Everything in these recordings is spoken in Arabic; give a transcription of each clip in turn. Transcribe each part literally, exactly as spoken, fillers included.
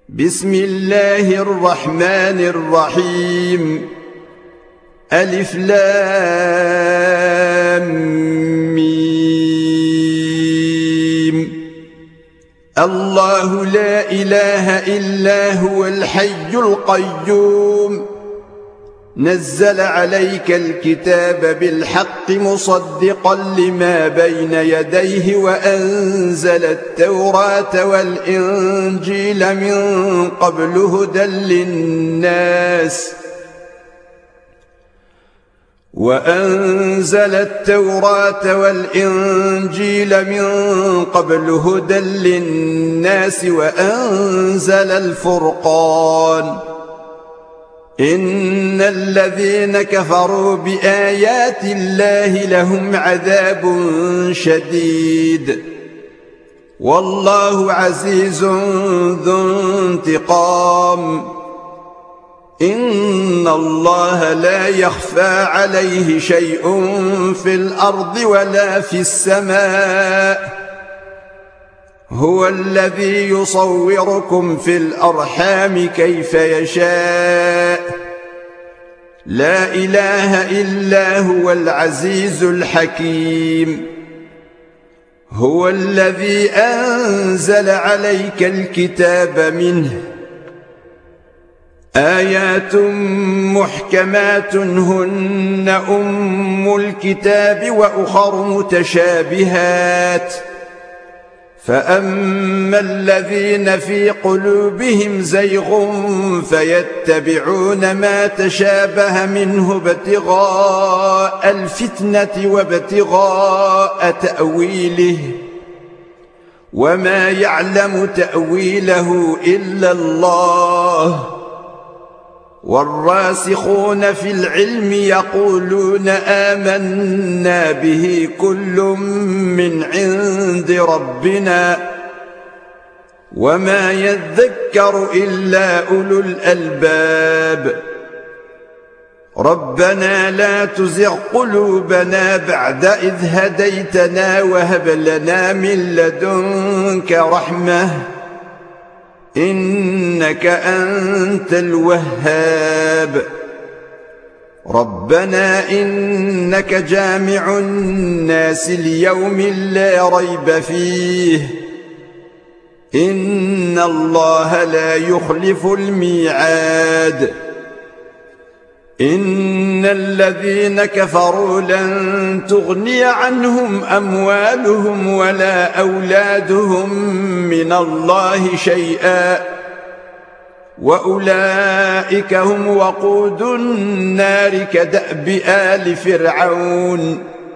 بسم الله الرحمن الرحيم. ألف لام ميم. الله لا إله إلا هو الحي القيوم، نزل عليك الكتاب بالحق مصدقا لما بين يديه وأنزل التوراة والإنجيل من قبل هدى للناس وأنزل التوراة والإنجيل من قبل هدى للناس وأنزل الفرقان. إن الذين كفروا بآيات الله لهم عذاب شديد، والله عزيز ذو انتقام. إن الله لا يخفى عليه شيء في الأرض ولا في السماء، هو الذي يصوركم في الأرحام كيف يشاء، لا إله إلا هو العزيز الحكيم. هو الذي أنزل عليك الكتاب منه آيات محكمات هن أم الكتاب وأخر متشابهات، فأما الذين في قلوبهم زيغ فيتبعون ما تشابه منه ابتغاء الفتنة وابتغاء تأويله، وما يعلم تأويله إلا الله. والراسخون في العلم يقولون آمنا به كل من عند ربنا، وما يذكر إلا أولو الألباب. ربنا لا تزغ قلوبنا بعد إذ هديتنا وهب لنا من لدنك رحمة إنك أنت الوهاب. ربنا إنك جامع الناس ليوم لا ريب فيه، إن الله لا يخلف الميعاد. إن الذين كفروا لن تغني عنهم أموالهم ولا أولادهم من الله شيئا، وأولئك هم وقود النار كدأب آل فرعون.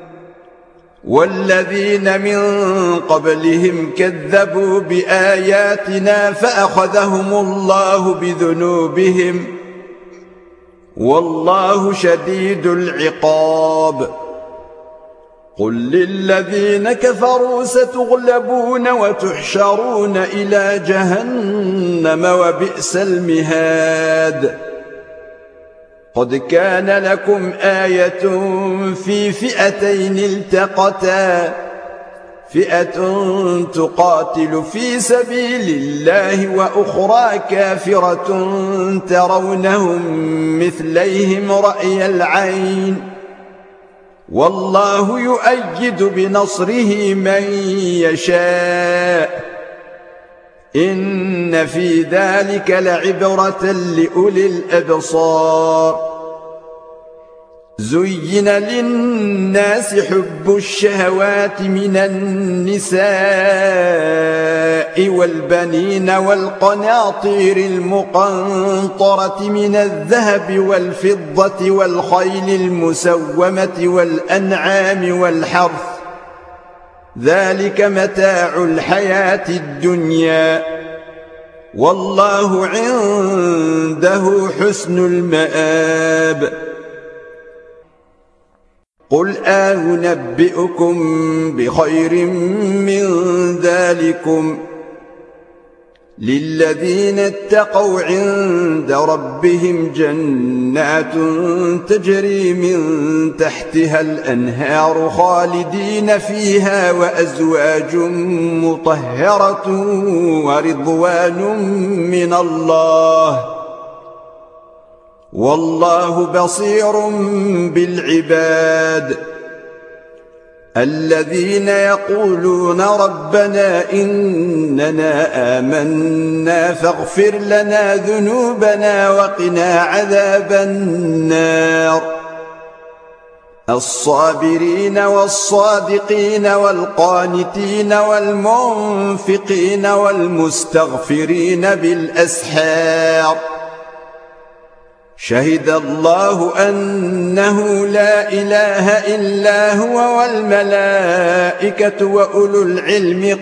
والذين من قبلهم كذبوا بآياتنا فأخذهم الله بذنوبهم، والله شديد العقاب. قل للذين كفروا ستغلبون وتحشرون إلى جهنم وبئس المهاد. قد كان لكم آية في فئتين التقتا، فئة تقاتل في سبيل الله وأخرى كافرة ترونهم مثليهم رأي العين، والله يؤيد بنصره من يشاء. إن في ذلك لعبرة لأولي الأبصار. زين للناس حب الشهوات من النساء والبنين والقناطير المقنطرة من الذهب والفضة والخيل المسومة والأنعام والحرث، ذلك متاع الحياة الدنيا، والله عنده حسن المآب. قل أنبئكم بخير من ذلكم للذين اتقوا عند ربهم جنات تجري من تحتها الأنهار خالدين فيها وأزواج مطهرة ورضوان من الله والله بصير بالعباد الذين يقولون ربنا إننا آمنا فاغفر لنا ذنوبنا وقنا عذاب النار الصابرين والصادقين والقانتين والمنفقين والمستغفرين بالأسحار شهد الله أنه لا إله إلا هو والملائكة وأولو العلم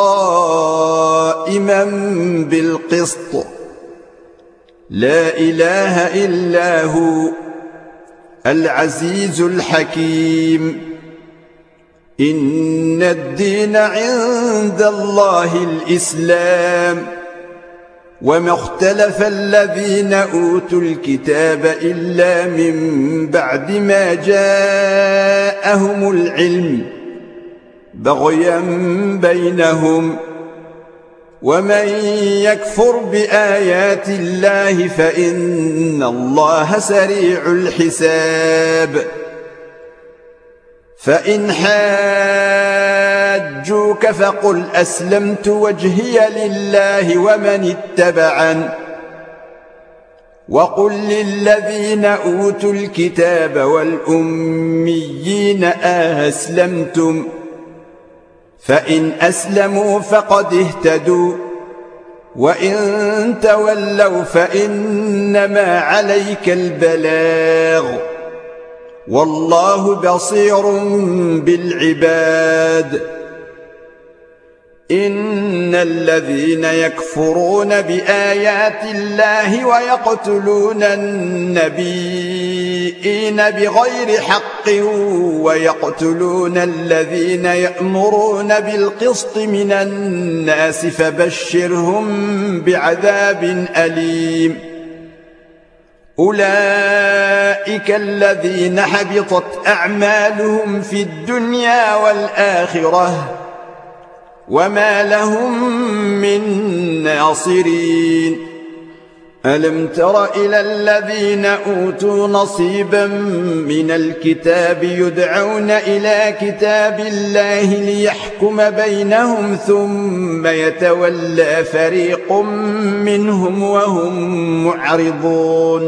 قائما بالقسط لا إله إلا هو العزيز الحكيم إن الدين عند الله الإسلام وما اختلف الذين أوتوا الكتاب إلا من بعد ما جاءهم العلم بغيا بينهم ومن يكفر بآيات الله فإن الله سريع الحساب فإن حاجوك فقل أسلمت وجهي لله ومن اتبعن وقل للذين أوتوا الكتاب والأميين أسلمتم فإن أسلموا فقد اهتدوا وإن تولوا فإنما عليك البلاغ والله بصير بالعباد إن الذين يكفرون بآيات الله ويقتلون النبيين بغير حق ويقتلون الذين يأمرون بالقسط من الناس فبشرهم بعذاب أليم أولئك الذين حبطت أعمالهم في الدنيا والآخرة وما لهم من ناصرين ألم تر إلى الذين أوتوا نصيبا من الكتاب يدعون إلى كتاب الله ليحكم بينهم ثم يتولى فريق منهم وهم معرضون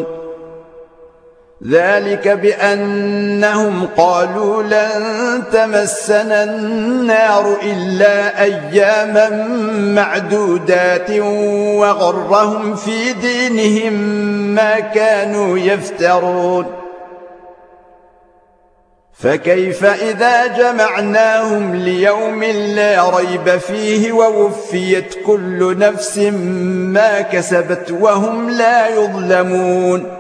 ذلك بأنهم قالوا لن تمسنا النار إلا أياما معدودات وغرهم في دينهم ما كانوا يفترون فكيف إذا جمعناهم ليوم لا ريب فيه ووفيت كل نفس ما كسبت وهم لا يظلمون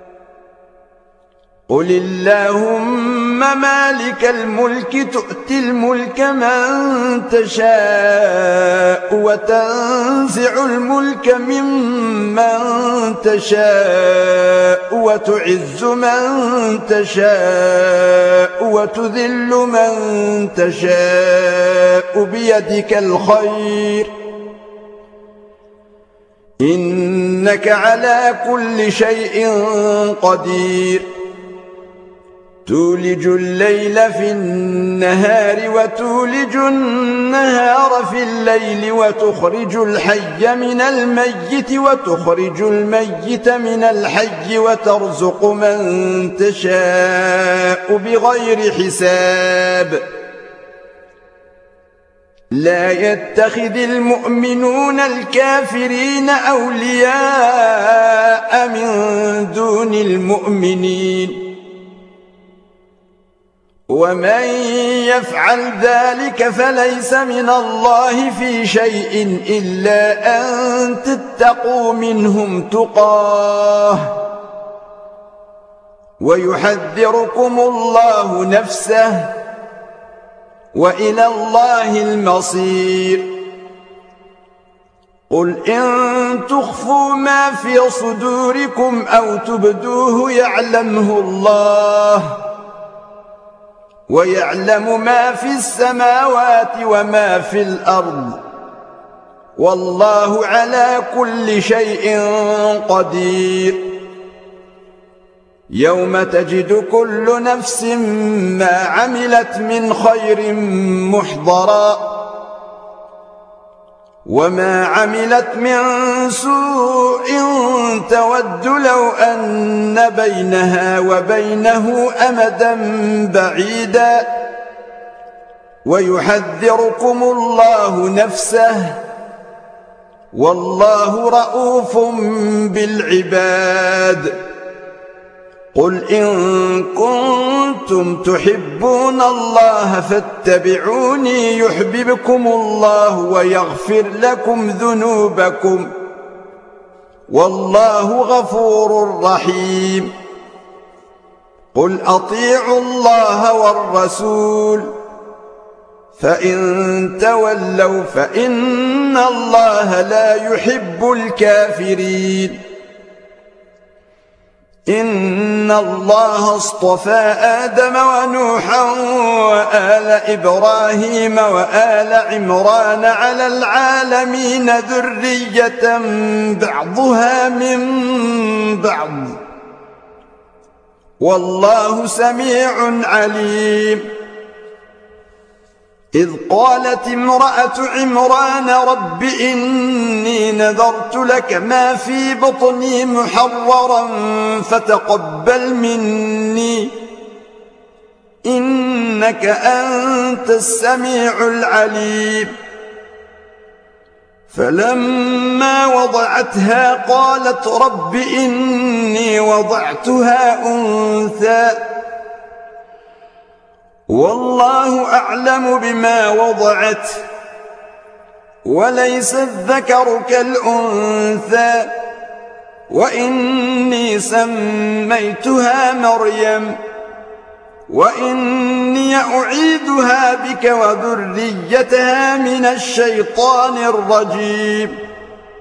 قل اللهم مالك الملك تؤتي الملك من تشاء وتنزع الملك ممن تشاء وتعز من تشاء وتذل من تشاء بيدك الخير إنك على كل شيء قدير تولج الليل في النهار وتولج النهار في الليل وتخرج الحي من الميت وتخرج الميت من الحي وترزق من تشاء بغير حساب لا يتخذ المؤمنون الكافرين أولياء من دون المؤمنين ومن يفعل ذلك فليس من الله في شيء إلا أن تتقوا منهم تقاه ويحذركم الله نفسه وإلى الله المصير قل إن تخفوا ما في صدوركم أو تبدوه يعلمه الله ويعلم ما في السماوات وما في الأرض والله على كل شيء قدير يوم تجد كل نفس ما عملت من خير محضرا وما عملت من سوء تود لو أن بينها وبينه أمدا بعيدا ويحذركم الله نفسه والله رؤوف بالعباد قل إن كنتم تحبون الله فاتبعوني يحببكم الله ويغفر لكم ذنوبكم والله غفور رحيم قل أطيعوا الله والرسول فإن تولوا فإن الله لا يحب الكافرين إن الله اصطفى آدم ونوحا وآل إبراهيم وآل عمران على العالمين ذرية بعضها من بعض والله سميع عليم إذ قالت امرأة عمران رب إني نذرت لك ما في بطني محررا فتقبل مني إنك أنت السميع العليم فلما وضعتها قالت رب إني وضعتها أنثى والله أعلم بما وضعت وليس الذكر كالأنثى وإني سميتها مريم وإني أعيذها بك وذريتها من الشيطان الرجيم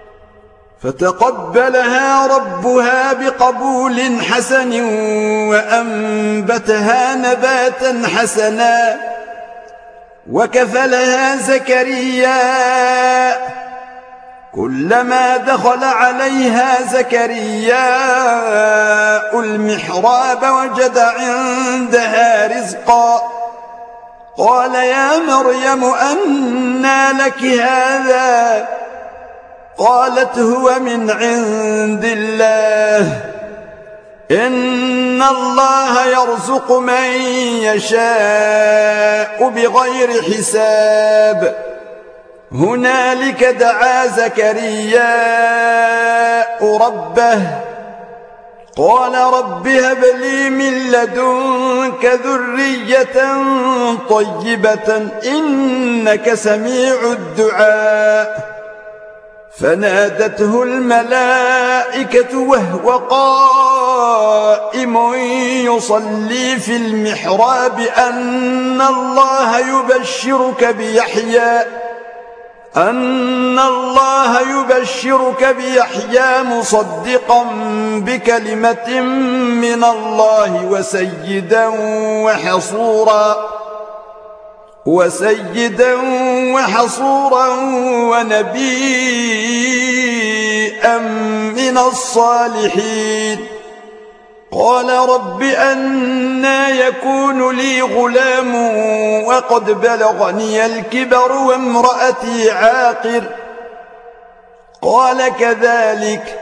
فتقبلها ربها بقبول حسن وأنبتها نباتا حسنا وكفلها زكريا كلما دخل عليها زكريا المحراب وجد عندها رزقا قال يا مريم أنى لك هذا قالت هو من عند الله إن الله يرزق من يشاء بغير حساب هنالك دعا زكرياء ربه قال رب هب لي من لدنك ذرية طيبة إنك سميع الدعاء فنادته الملائكة وهو قائم يصلي في المحراب أن الله يبشرك بيحيى أن الله يبشرك بيحيى مصدقا بكلمة من الله وسيدا وحصورا وسيدا وحصورا ونبيا من الصالحين قال رب أنى يكون لي غلام وقد بلغني الكبر وامرأتي عاقر قال كذلك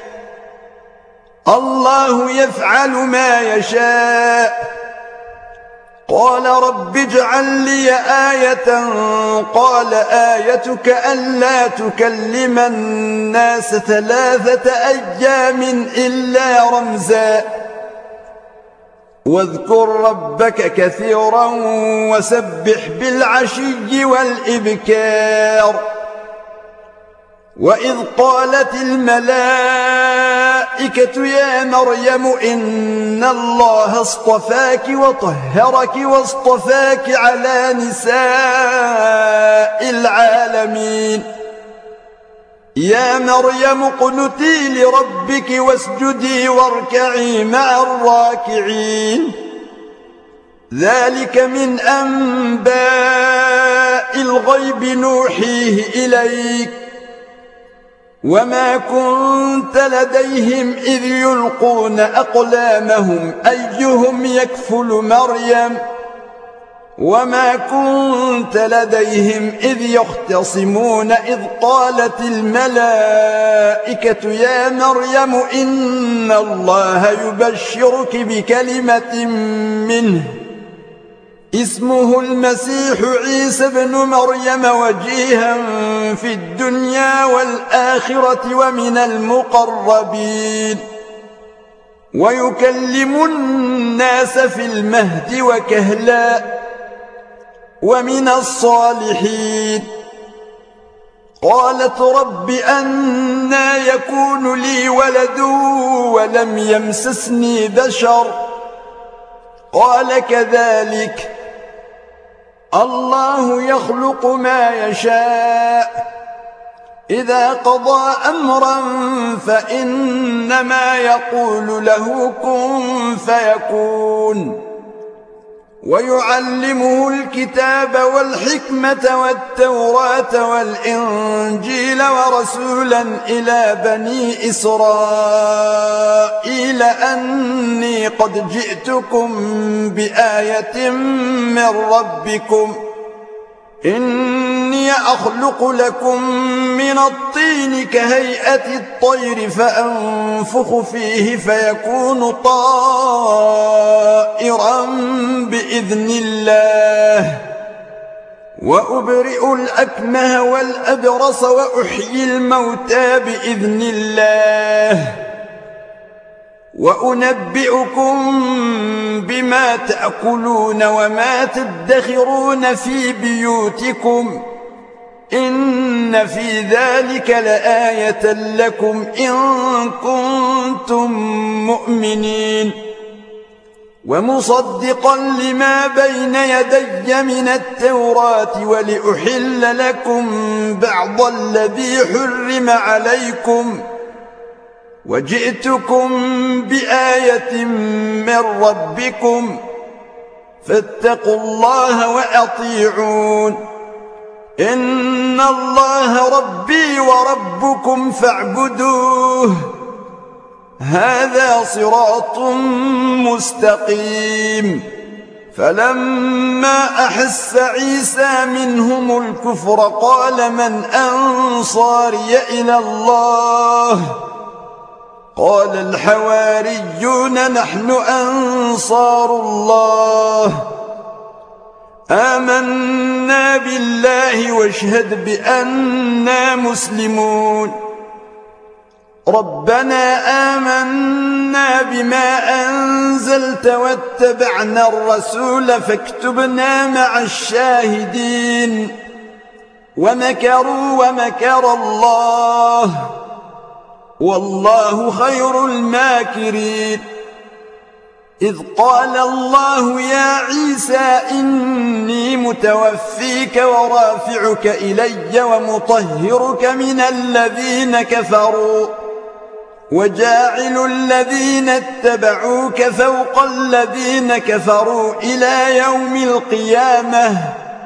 الله يفعل ما يشاء قال رب اجعل لي آية قال آيتك ألا تكلم الناس ثلاثة أيام إلا رمزا واذكر ربك كثيرا وسبح بالعشي والإبكار وإذ قالت الملائكة يا مريم إن الله اصطفاك وطهرك واصطفاك على نساء العالمين يا مريم اقنتي لربك واسجدي واركعي مع الراكعين ذلك من أنباء الغيب نوحيه إليك وما كنت لديهم إذ يلقون أقلامهم أيهم يكفل مريم وما كنت لديهم إذ يختصمون إذ قالت الملائكة يا مريم إن الله يبشرك بكلمة منه اسمه المسيح عيسى بن مريم وجيها في الدنيا والآخرة ومن المقربين ويكلم الناس في المهد وكهلا ومن الصالحين قالت رب أنى يكون لي ولد ولم يمسسني بشر قال كذلك الله يخلق ما يشاء إذا قضى أمرا فإنما يقول له كن فيكون ويعلمه الكتاب والحكمة والتوراة والإنجيل ورسولا إلى بني إسرائيل أني قد جئتكم بآية من ربكم إني أخلق لكم من الطين كهيئة الطير فأنفخ فيه فيكون طائرا بإذن الله وأبرئ الأكمه والأبرص وأحيي الموتى بإذن الله وأنبئكم بما تأكلون وما تدخرون في بيوتكم إن في ذلك لآية لكم إن كنتم مؤمنين ومصدقا لما بين يدي من التوراة ولأحل لكم بعض الذي حرم عليكم وجئتكم بآية من ربكم فاتقوا الله وأطيعون إن الله ربي وربكم فاعبدوه هذا صراط مستقيم فلما أحس عيسى منهم الكفر قال من أنصاري إلى الله قال الحواريون نحن أنصار الله آمنا بالله واشهد بأننا مسلمون ربنا آمنا بما أنزلت واتبعنا الرسول فاكتبنا مع الشاهدين ومكروا ومكر الله والله خير الماكرين إذ قال الله يا عيسى إني متوفيك ورافعك إلي ومطهرك من الذين كفروا وجاعل الذين اتبعوك فوق الذين كفروا إلى يوم القيامة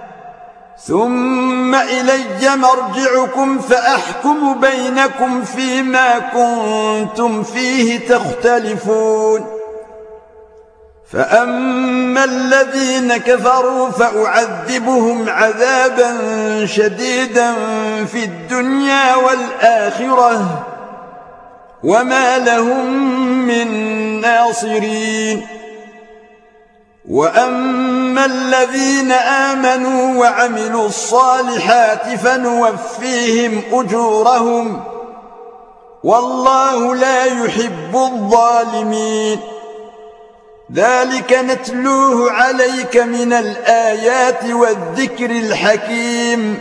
ثم إلي مرجعكم فأحكم بينكم فيما كنتم فيه تختلفون فأما الذين كفروا فأعذبهم عذابا شديدا في الدنيا والآخرة وما لهم من ناصرين وأما الذين آمنوا وعملوا الصالحات فنوفيهم أجورهم والله لا يحب الظالمين ذلك نتلوه عليك من الآيات والذكر الحكيم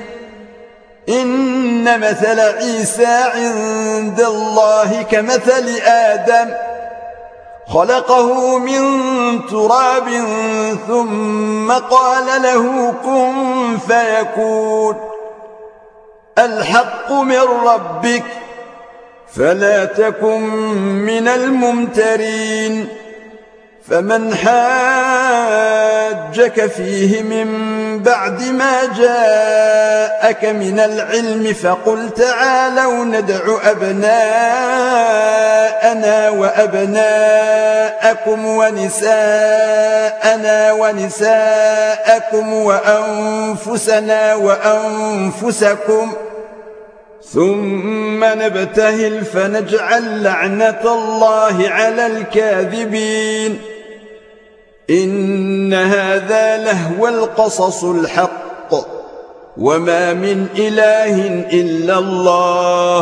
إن مثل عيسى عند الله كمثل آدم خلقه من تراب ثم قال له كن فيكون الحق من ربك فلا تكن من الممترين. فمن حاجك فيه من بعد ما جاءك من العلم فقل تعالوا ندع أبناءنا وأبناءكم ونساءنا ونساءكم وأنفسنا وأنفسكم ثم نبتهل فنجعل لعنة الله على الكاذبين. إن هذا لهو القصص الحق وما من إله إلا الله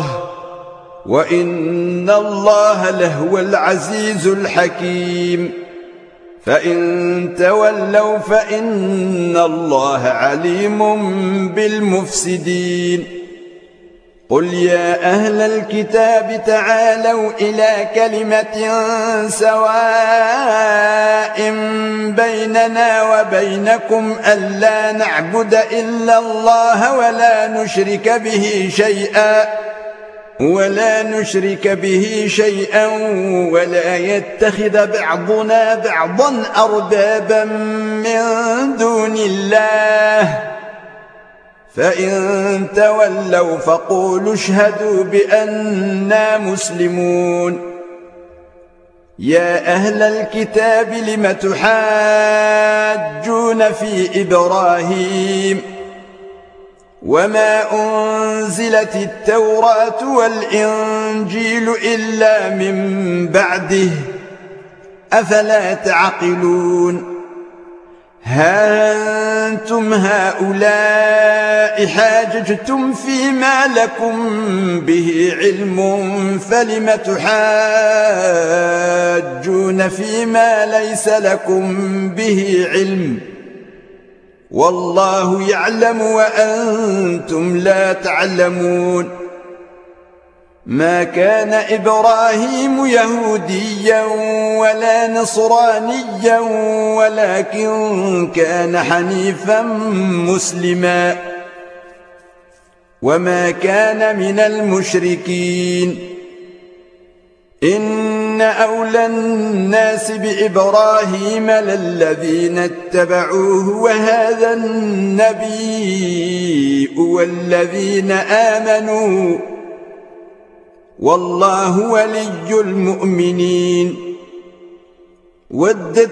وإن الله لهو العزيز الحكيم. فإن تولوا فإن الله عليم بالمفسدين. قل يا أهل الكتاب تعالوا إلى كلمة سواء بيننا وبينكم ألا نعبد إلا الله ولا نشرك به شيئا ولا نشرك به شيئا ولا يتخذ بعضنا بعضا أربابا من دون الله. فإن تولوا فقولوا اشهدوا بأننا مسلمون. يا أهل الكتاب لم تحاجون في إبراهيم وما أنزلت التوراة والإنجيل إلا من بعده أفلا تعقلون. ها أنتم هؤلاء حاججتم فيما لكم به علم فلم تحاجون فيما ليس لكم به علم والله يعلم وأنتم لا تعلمون. ما كان إبراهيم يهوديا ولا نصرانيا ولكن كان حنيفا مسلما وما كان من المشركين. إن أولى الناس بإبراهيم للذين اتبعوه وهذا النبي والذين آمنوا والله ولي المؤمنين. ودت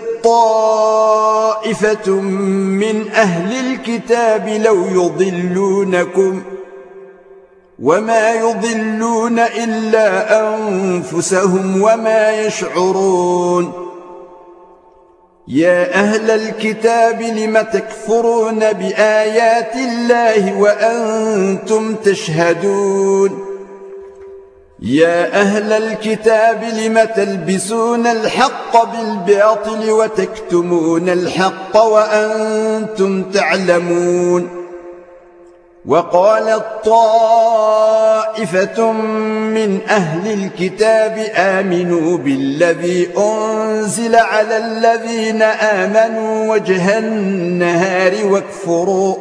طائفة من أهل الكتاب لو يضلونكم وما يضلون إلا أنفسهم وما يشعرون. يا أهل الكتاب لم تكفرون بآيات الله وأنتم تشهدون. يا أهل الكتاب لم تلبسون الحق بالباطل وتكتمون الحق وأنتم تعلمون. وقالت طائفة من أهل الكتاب آمنوا بالذي أنزل على الذين آمنوا وجه النهار واكفروا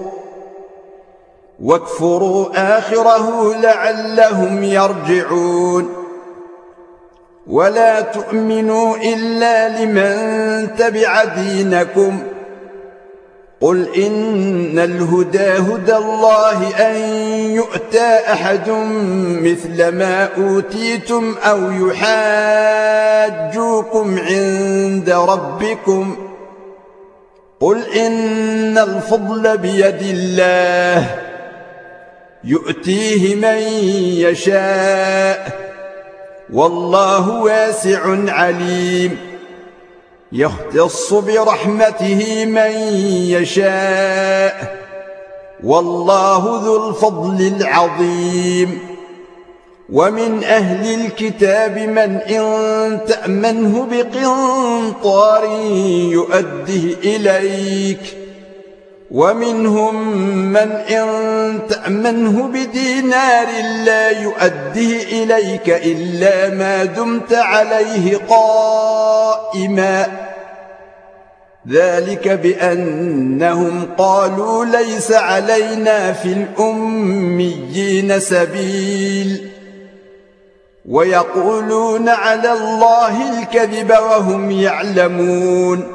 واكفروا آخره لعلهم يرجعون. ولا تؤمنوا إلا لمن تبع دينكم. قل إن الهدى هدى الله أن يؤتى أحد مثل ما أوتيتم أو يحاجوكم عند ربكم. قل إن الفضل بيد الله يؤتيه من يشاء والله واسع عليم. يختص برحمته من يشاء والله ذو الفضل العظيم. ومن أهل الكتاب من إن تأمنه بقنطار يؤده إليك ومنهم من إن تأمنه بدينار لا يؤده إليك إلا ما دمت عليه قائما ذلك بأنهم قالوا ليس علينا في الأميين سبيل ويقولون على الله الكذب وهم يعلمون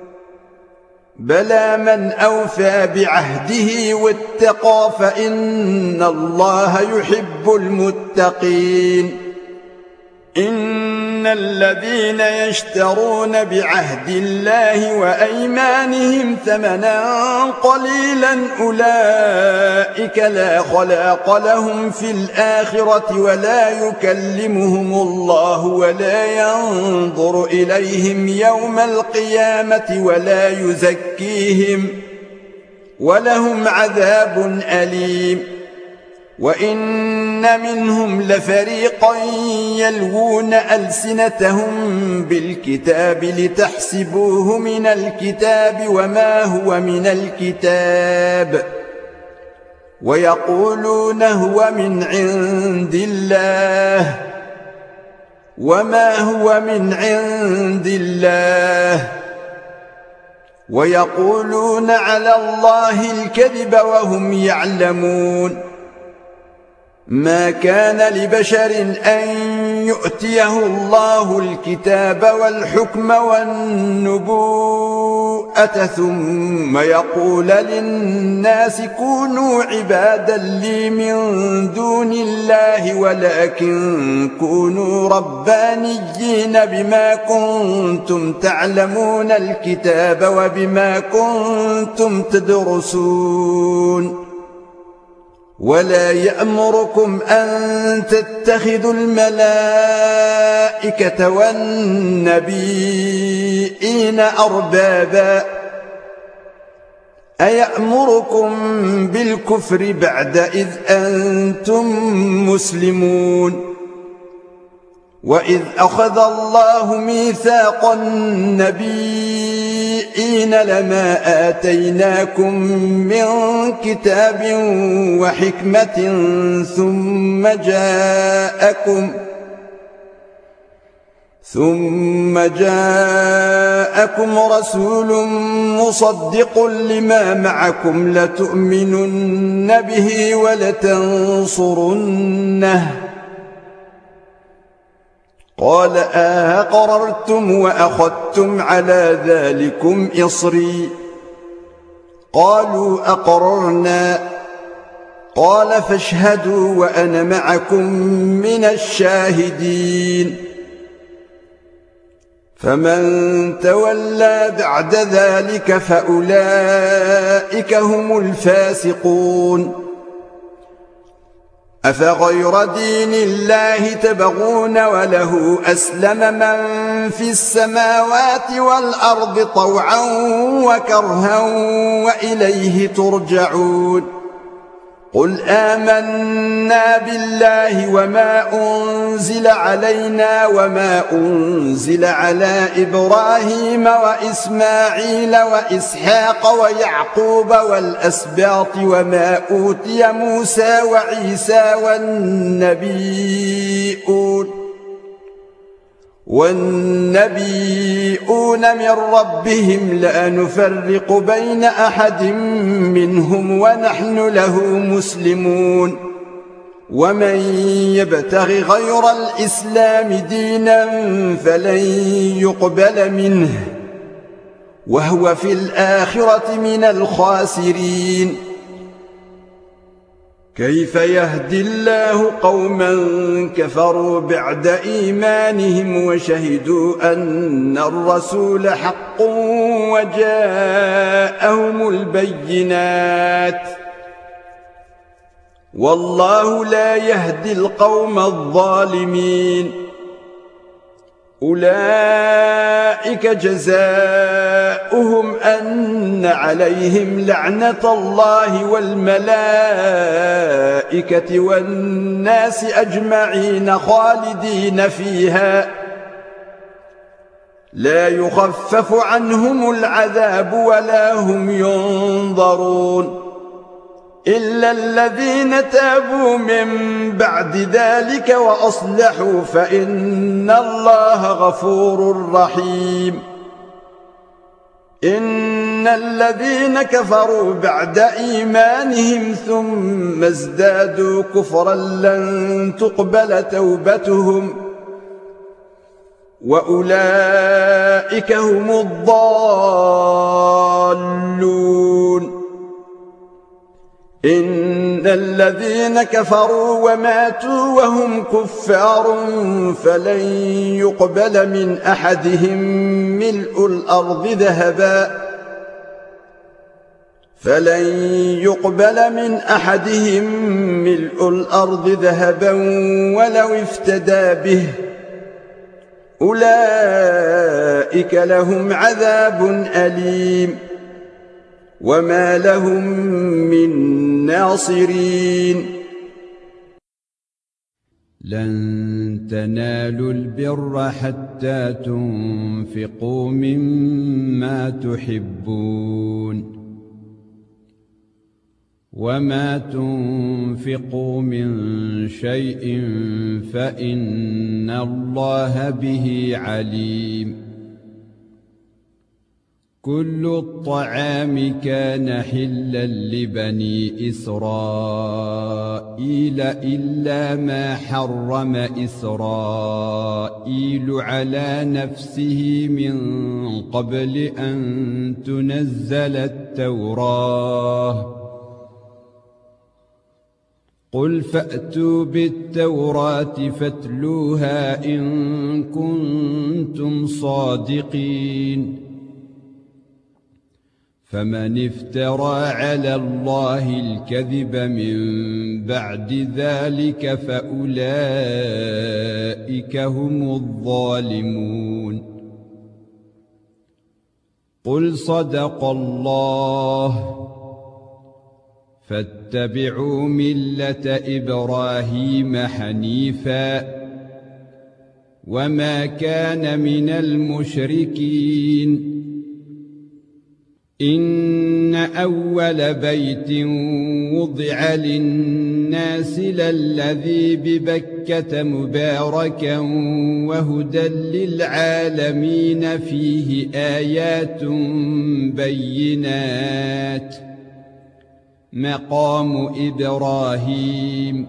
بلى من أوفى بعهده واتقى فإن الله يحب المتقين إن الذين يشترون بعهد الله وأيمانهم ثمنا قليلا أولئك لا خلاق لهم في الآخرة ولا يكلمهم الله ولا ينظر إليهم يوم القيامة ولا يزكيهم ولهم عذاب أليم وإن منهم لفريقا يلوون ألسنتهم بالكتاب لتحسبوه من الكتاب وما هو من الكتاب ويقولون هو من عند الله وما هو من عند الله ويقولون على الله الكذب وهم يعلمون ما كان لبشر أن يؤتيه الله الكتاب والحكم والنبوءة ثم يقول للناس كونوا عبادا لي من دون الله ولكن كونوا ربانيين بما كنتم تعلمون الكتاب وبما كنتم تدرسون ولا يأمركم أن تتخذوا الملائكة والنبيين أربابا أيأمركم بالكفر بعد إذ أنتم مسلمون وإذ أخذ الله ميثاق النبيين لما آتيناكم من كتاب وحكمة ثم جاءكم ثم جاءكم رسول مصدق لما معكم لتؤمنن به ولتنصرنه قال أأقررتم وأخذتم على ذلكم إصري قالوا أقررنا قال فاشهدوا وأنا معكم من الشاهدين فمن تولى بعد ذلك فأولئك هم الفاسقون أفغير دين الله تبغون وله أسلم من في السماوات والأرض طوعا وكرها وإليه ترجعون قل آمنا بالله وما أنزل علينا وما أنزل على إبراهيم وإسماعيل وإسحاق ويعقوب والأسباط وما أوتي موسى وعيسى والنبيون والنبيون من ربهم لا نفرق بين أحد منهم ونحن له مسلمون ومن يبتغ غير الإسلام دينا فلن يقبل منه وهو في الآخرة من الخاسرين كيف يهدي الله قوما كفروا بعد إيمانهم وشهدوا أن الرسول حق وجاءهم البينات والله لا يهدي القوم الظالمين أولئك جزاؤهم أن عليهم لعنة الله والملائكة والناس أجمعين خالدين فيها لا يخفف عنهم العذاب ولا هم ينظرون إلا الذين تابوا من بعد ذلك وأصلحوا فإن الله غفور رحيم إن الذين كفروا بعد إيمانهم ثم ازدادوا كفرا لن تقبل توبتهم وأولئك هم الضالون. إن الذين كفروا وماتوا وهم كفار فلن يقبل من أحدهم ملء الأرض ذهبا فلن يقبل من أحدهم ملء الأرض ذهبا ولو افتدى به أولئك لهم عذاب أليم وما لهم من ناصرين. لن تنالوا البر حتى تنفقوا مما تحبون وما تنفقوا من شيء فإن الله به عليم. كل الطعام كان حلا لبني إسرائيل إلا ما حرم إسرائيل على نفسه من قبل أن تنزل التوراة. قل فأتوا بالتوراة فاتلوها إن كنتم صادقين. فمن افترى على الله الكذب من بعد ذلك فأولئك هم الظالمون. قل صدق الله فاتبعوا ملة إبراهيم حنيفا وما كان من المشركين. إن أول بيت وضع للناس للذي ببكة مباركا وهدى للعالمين فيه آيات بينات مقام إبراهيم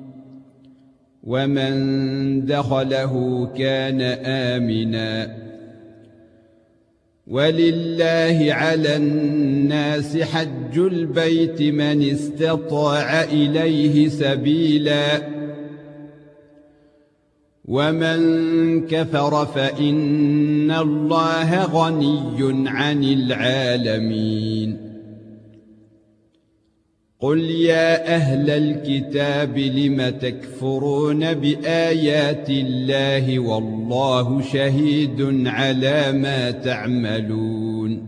ومن دخله كان آمنا. ولله على الناس حج البيت من استطاع إليه سبيلا ومن كفر فإن الله غني عن العالمين. قل يا أهل الكتاب لم تكفرون بآيات الله والله شهيد على ما تعملون.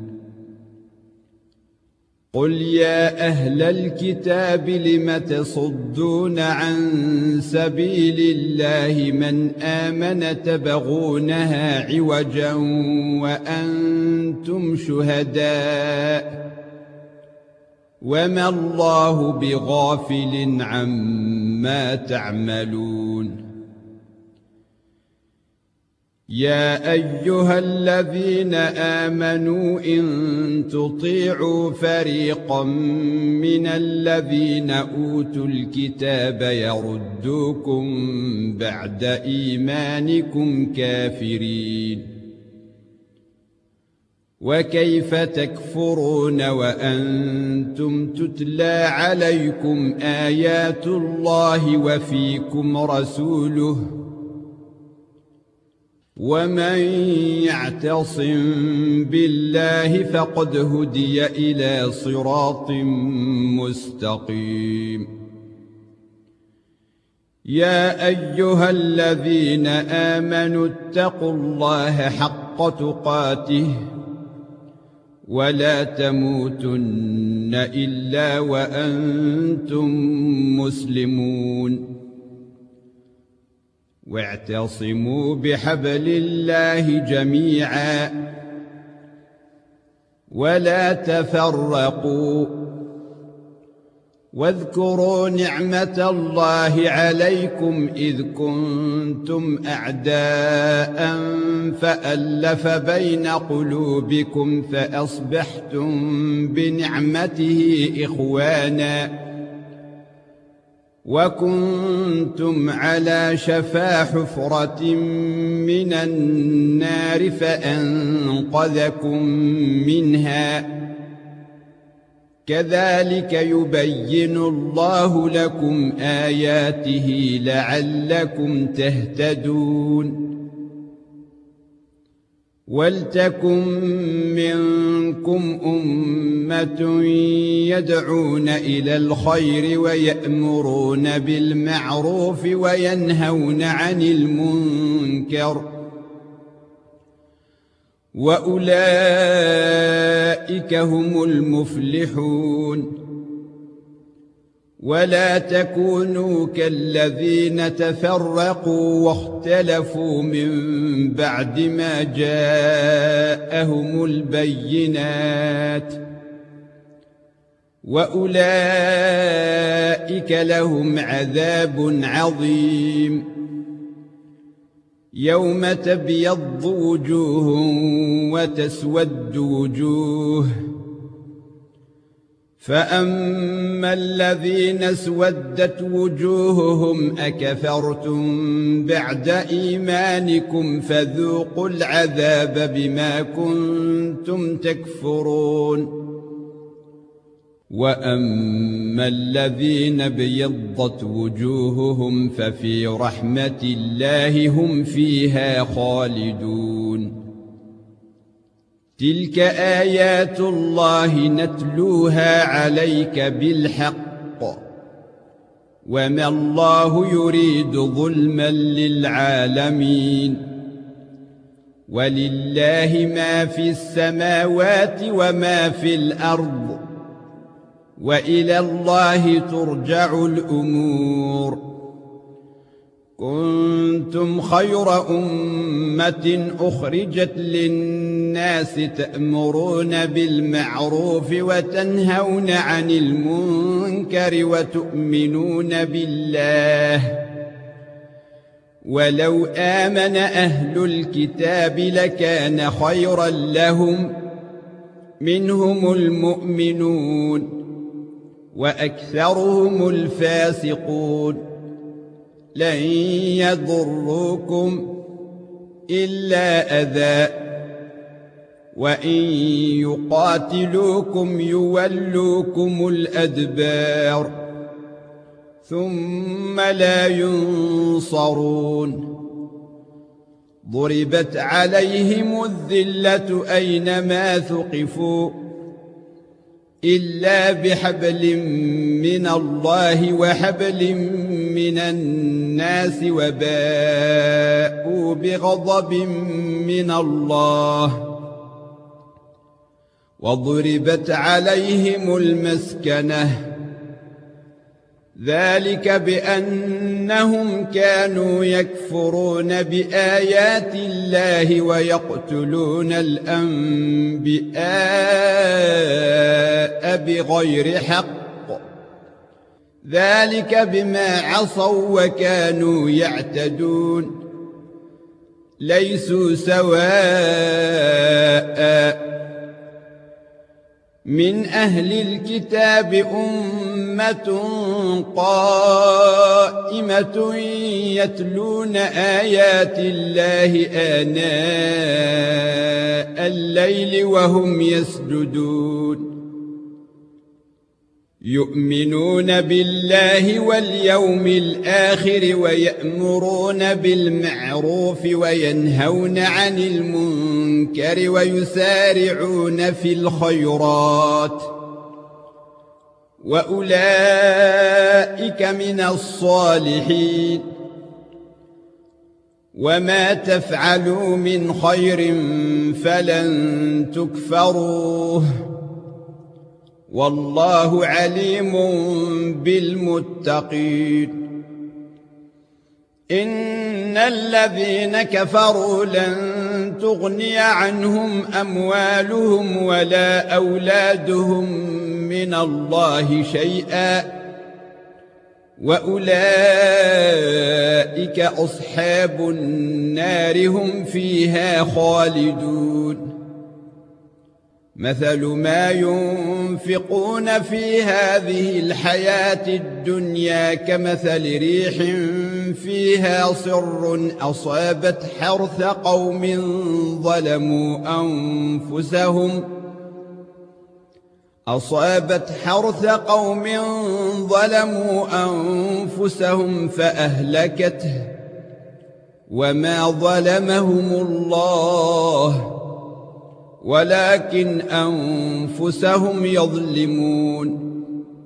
قل يا أهل الكتاب لم تصدون عن سبيل الله من آمن تبغونها عوجا وأنتم شهداء وما الله بغافل عما تعملون. يا أيها الذين آمنوا إن تطيعوا فريقا من الذين أوتوا الكتاب يردوكم بعد إيمانكم كافرين. وكيف تكفرون وأنتم تتلى عليكم آيات الله وفيكم رسوله ومن يعتصم بالله فقد هدي إلى صراط مستقيم. يا أيها الذين آمنوا اتقوا الله حق تقاته ولا تموتن إلا وأنتم مسلمون. واعتصموا بحبل الله جميعا ولا تفرقوا واذكروا نعمة الله عليكم إذ كنتم أعداء فألف بين قلوبكم فأصبحتم بنعمته إخوانا وكنتم على شفا حفرة من النار فأنقذكم منها كذلك يبين الله لكم آياته لعلكم تهتدون ولتكن منكم أمة يدعون إلى الخير ويأمرون بالمعروف وينهون عن المنكر وأولئك هم المفلحون ولا تكونوا كالذين تفرقوا واختلفوا من بعد ما جاءهم البينات وأولئك لهم عذاب عظيم يوم تبيض وجوه وتسود وجوه فأما الذين اسودت وجوههم أكفرتم بعد إيمانكم فذوقوا العذاب بما كنتم تكفرون وأما الذين ابيضت وجوههم ففي رحمة الله هم فيها خالدون تلك آيات الله نتلوها عليك بالحق وما الله يريد ظلما للعالمين ولله ما في السماوات وما في الأرض وإلى الله ترجع الأمور كنتم خير أمة أخرجت للناس تأمرون بالمعروف وتنهون عن المنكر وتؤمنون بالله ولو آمن أهل الكتاب لكان خيرا لهم منهم المؤمنون وأكثرهم الفاسقون لن يضروكم إلا أذى وإن يقاتلوكم يولوكم الأدبار ثم لا ينصرون ضربت عليهم الذلة أينما ثقفوا إلا بحبل من الله وحبل من الناس وباءوا بغضب من الله وضربت عليهم المسكنة ذلك بأنهم كانوا يكفرون بآيات الله ويقتلون الأنبياء بغير حق ذلك بما عصوا وكانوا يعتدون ليسوا سواء من أهل الكتاب أمة قائمة يتلون آيات الله آناء الليل وهم يسجدون يؤمنون بالله واليوم الآخر ويأمرون بالمعروف وينهون عن المنكر ويسارعون في الخيرات وأولئك من الصالحين وما تفعلوا من خير فلن تكفروه والله عليم بالمتقين إن الذين كفروا لن تغني عنهم أموالهم ولا أولادهم من الله شيئا وأولئك أصحاب النار هم فيها خالدون مثل ما ينفقون في هذه الحياة الدنيا كمثل ريح فيها صر أصابت حرث قوم ظلموا أنفسهم أصابت حرث قوم ظلموا أنفسهم فأهلكته وما ظلمهم الله ولكن أنفسهم يظلمون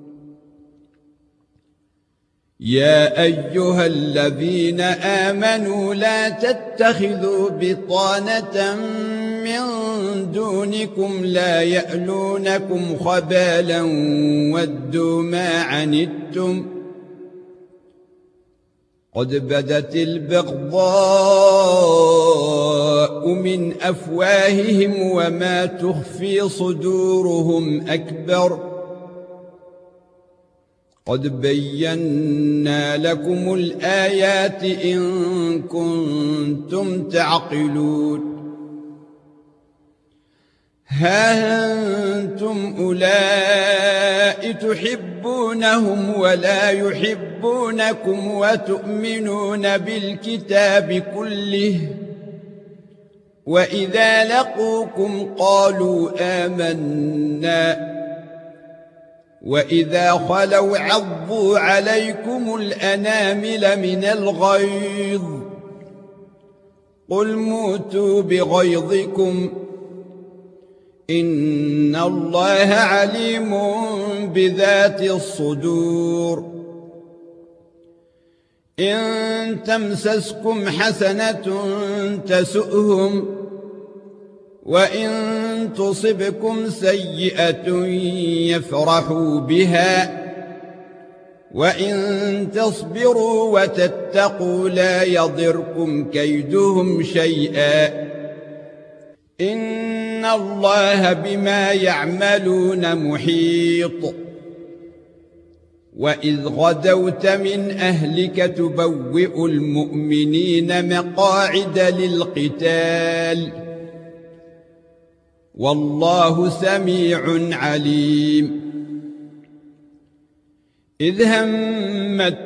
يا أيها الذين آمنوا لا تتخذوا بطانة من دونكم لا يألونكم خبالا ودوا ما عنتم قد بدت البغضاء من أفواههم وما تخفي صدورهم أكبر قد بينا لكم الآيات إن كنتم تعقلون ها أنتم أولئك تحبونهم ولا يحبونكم وتؤمنون بالكتاب كله وإذا لقوكم قالوا آمنا وإذا خلوا عضوا عليكم الأنامل من الغيظ قل موتوا بغيظكم إن الله عليم بذات الصدور إن تمسسكم حسنة تسؤهم وإن تصبكم سيئة يفرحوا بها وإن تصبروا وتتقوا لا يضركم كيدهم شيئا إن الله بما يعملون محيط وإذ غدوت من أهلك تبوئ المؤمنين مقاعد للقتال والله سميع عليم إذ همت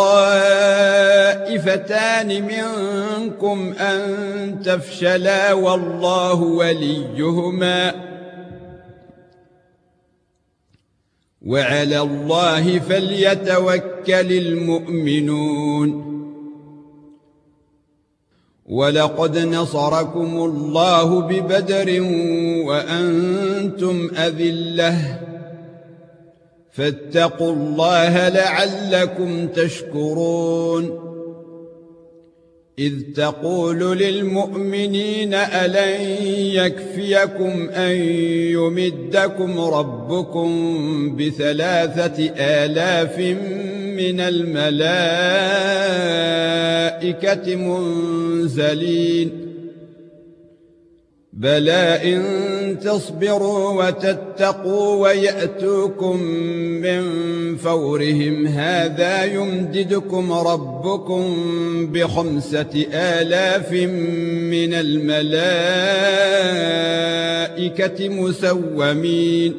طائفتان منكم أن تفشلا والله وليهما وعلى الله فليتوكل المؤمنون ولقد نصركم الله ببدر وأنتم أذلة فاتقوا الله لعلكم تشكرون إذ تقول للمؤمنين ألن يكفيكم أن يمدكم ربكم بثلاثة آلاف من الملائكة منزلين بلى إن تصبروا وتتقوا ويأتوكم من فورهم هذا يمددكم ربكم بخمسة آلاف من الملائكة مسومين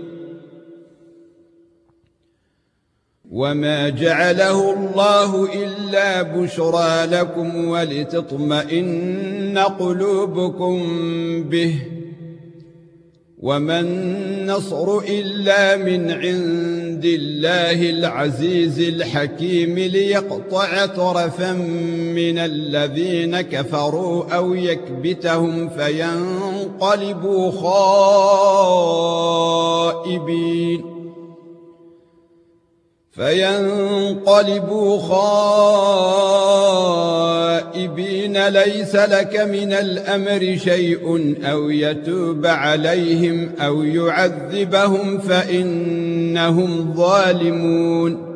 وما جعله الله إلا بشرى لكم ولتطمئن قلوبكم به وما النصر إلا من عند الله العزيز الحكيم ليقطع طرفا من الذين كفروا أو يكبتهم فينقلبوا خائبين فينقلبوا خائبين ليس لك من الأمر شيء أو يتوب عليهم أو يعذبهم فإنهم ظالمون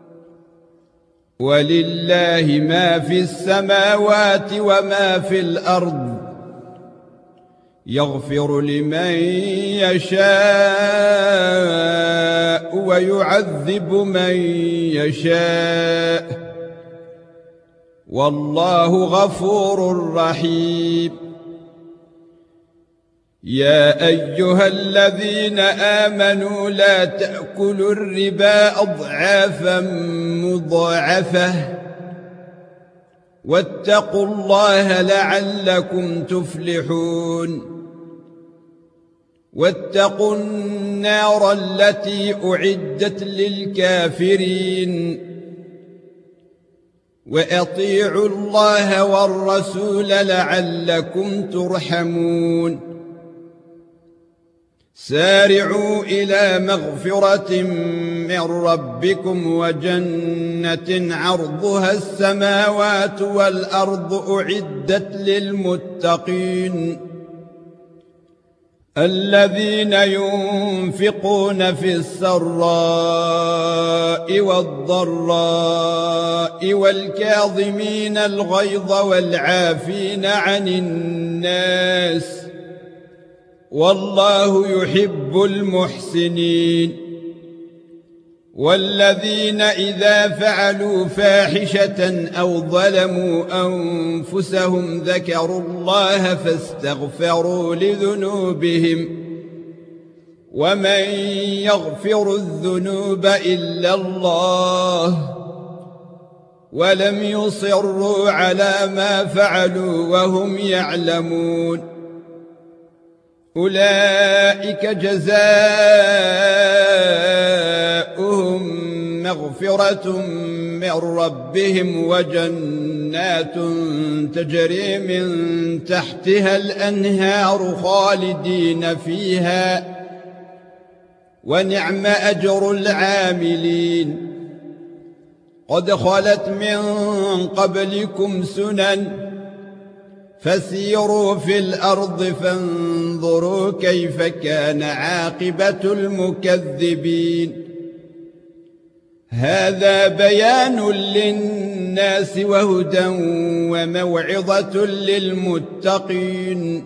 ولله ما في السماوات وما في الأرض يغفر لمن يشاء ويعذب من يشاء والله غفور رحيم. يا ايها الذين آمنوا لا تأكلوا الربا أضعافا مضاعفة واتقوا الله لعلكم تفلحون. واتقوا النار التي أعدت للكافرين وأطيعوا الله والرسول لعلكم ترحمون. سارعوا إلى مغفرة من ربكم وجنة عرضها السماوات والأرض أعدت للمتقين الذين ينفقون في السراء والضراء والكاظمين الغيظ والعافين عن الناس والله يحب المحسنين. والذين إذا فعلوا فاحشة أو ظلموا أنفسهم ذكروا الله فاستغفروا لذنوبهم ومن يغفر الذنوب إلا الله ولم يصروا على ما فعلوا وهم يعلمون أولئك جزاؤهم مغفرة من ربهم وجنات تجري من تحتها الأنهار خالدين فيها ونعم أجر العاملين. قد خلت من قبلكم سنن فسيروا في الأرض فانظروا كيف كان عاقبة المكذبين. هذا بيان للناس وهدى وموعظة للمتقين.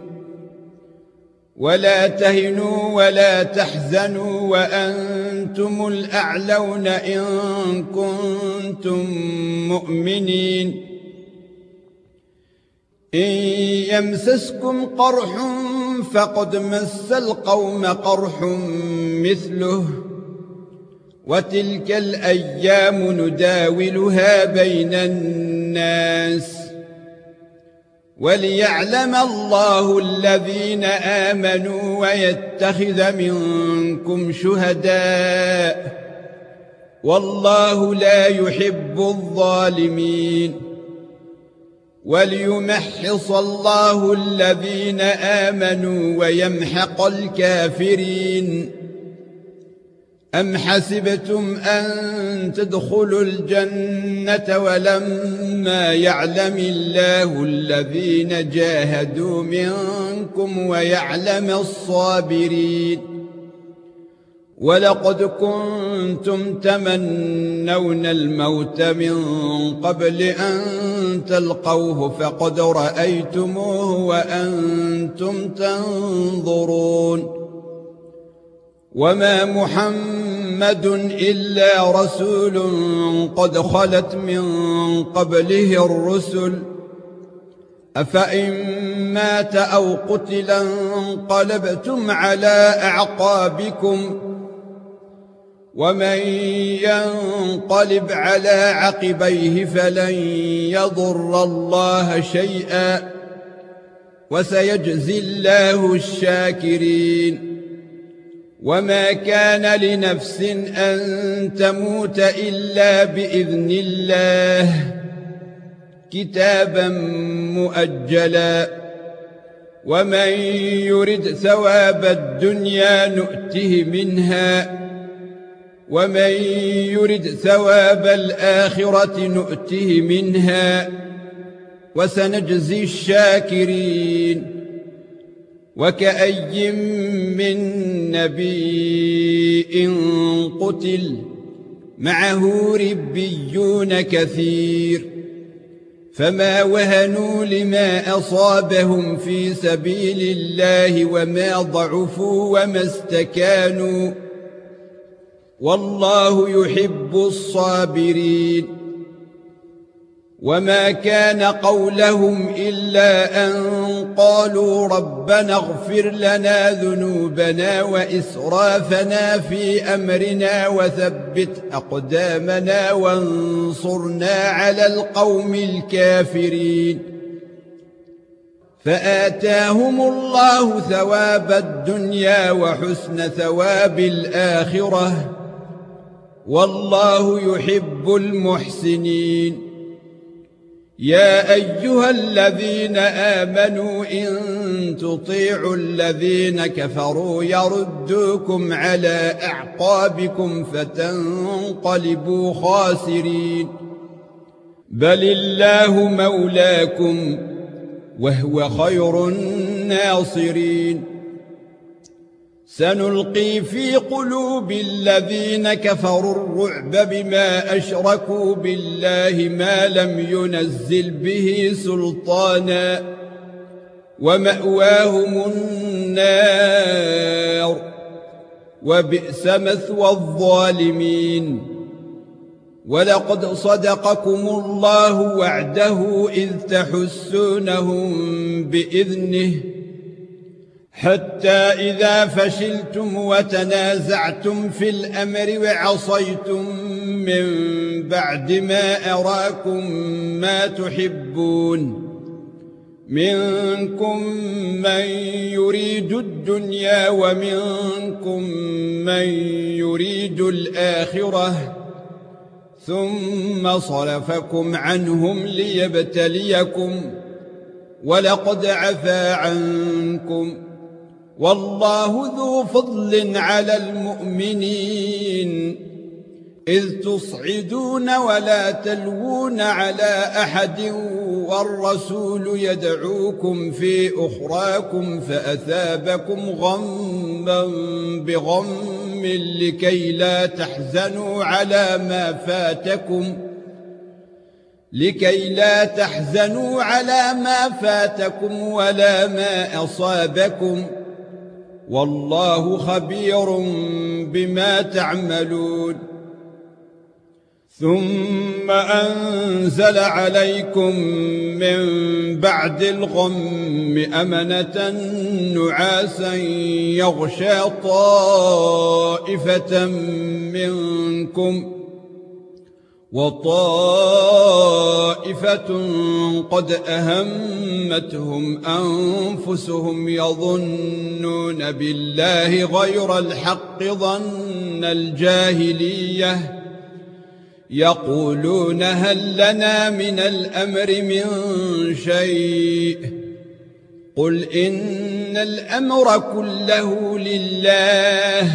ولا تهنوا ولا تحزنوا وأنتم الأعلون إن كنتم مؤمنين. إن يمسسكم قرح فقد مس القوم قرح مثله وتلك الأيام نداولها بين الناس وليعلم الله الذين آمنوا ويتخذ منكم شهداء والله لا يحب الظالمين. وليمحص الله الذين آمنوا ويمحق الكافرين. أم حسبتم أن تدخلوا الجنة ولما يعلم الله الذين جاهدوا منكم ويعلم الصابرين. ولقد كنتم تمنون الموت من قبل أن تلقوه فقد رأيتموه وأنتم تنظرون. وما محمد إلا رسول قد خلت من قبله الرسل أفإن مات أو قتل انقلبتم على أعقابكم ومن ينقلب على عقبيه فلن يضر الله شيئا وسيجزي الله الشاكرين. وما كان لنفس أن تموت إلا بإذن الله كتابا مؤجلا. ومن يرد ثواب الدنيا نؤته منها ومن يرد ثواب الآخرة نؤته منها وسنجزي الشاكرين. وكأي من نبي قتل معه ربيون كثير فما وهنوا لما أصابهم في سبيل الله وما ضعفوا وما استكانوا والله يحب الصابرين وما كان قولهم إلا أن قالوا ربنا اغفر لنا ذنوبنا وإسرافنا في أمرنا وثبت أقدامنا وانصرنا على القوم الكافرين فآتاهم الله ثواب الدنيا وحسن ثواب الآخرة والله يحب المحسنين يا أيها الذين آمنوا إن تطيعوا الذين كفروا يردوكم على أعقابكم فتنقلبوا خاسرين بل الله مولاكم وهو خير الناصرين سنلقي في قلوب الذين كفروا الرعب بما أشركوا بالله ما لم ينزل به سلطانا ومأواهم النار وبئس مثوى الظالمين ولقد صدقكم الله وعده إذ تحسونهم بإذنه حتى إذا فشلتم وتنازعتم في الأمر وعصيتم من بعد ما أراكم ما تحبون منكم من يريد الدنيا ومنكم من يريد الآخرة ثم صرفكم عنهم ليبتليكم ولقد عفا عنكم والله ذو فضل على المؤمنين إذ تصعدون ولا تلوون على أحد والرسول يدعوكم في أخراكم فأثابكم غما بغم لكي لا تحزنوا على ما فاتكم لكي لا تحزنوا على ما فاتكم ولا ما أصابكم والله خبير بما تعملون ثم أنزل عليكم من بعد الغم أمنة نعاسا يغشى طائفة منكم وطائفة قد أهمتهم أنفسهم يظنون بالله غير الحق ظن الجاهلية يقولون هل لنا من الأمر من شيء قل إن الأمر كله لله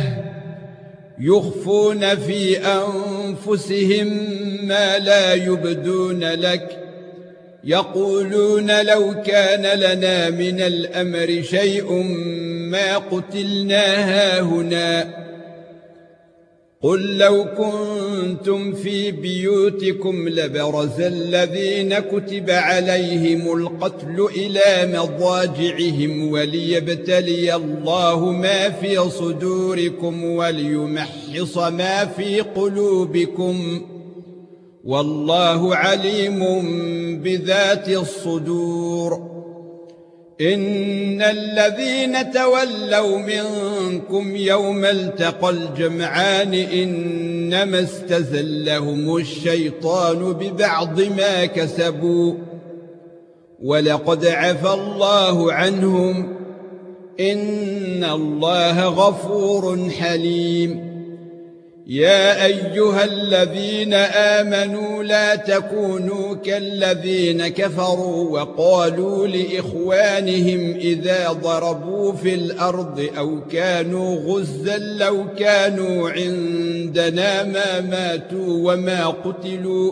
يخفون في أنفسهم ما لا يبدون لك يقولون لو كان لنا من الأمر شيء ما قتلنا هاهنا قل لو كنتم في بيوتكم لبرز الذين كتب عليهم القتل إلى مضاجعهم وليبتلي الله ما في صدوركم وليمحص ما في قلوبكم والله عليم بذات الصدور إن الذين تولوا منكم يوم التقى الجمعان إنما استزلهم الشيطان ببعض ما كسبوا ولقد عفى الله عنهم إن الله غفور حليم يا أيها الذين آمنوا لا تكونوا كالذين كفروا وقالوا لإخوانهم إذا ضربوا في الأرض أو كانوا غزا لو كانوا عندنا ما ماتوا وما قتلوا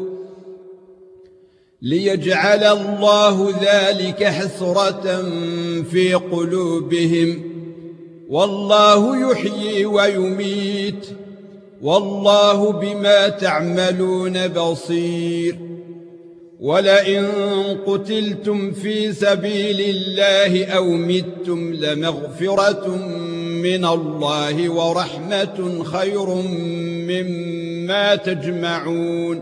ليجعل الله ذلك حسرة في قلوبهم والله يحيي ويميت والله بما تعملون بصير ولئن قتلتم في سبيل الله أو متم لمغفرة من الله ورحمة خير مما تجمعون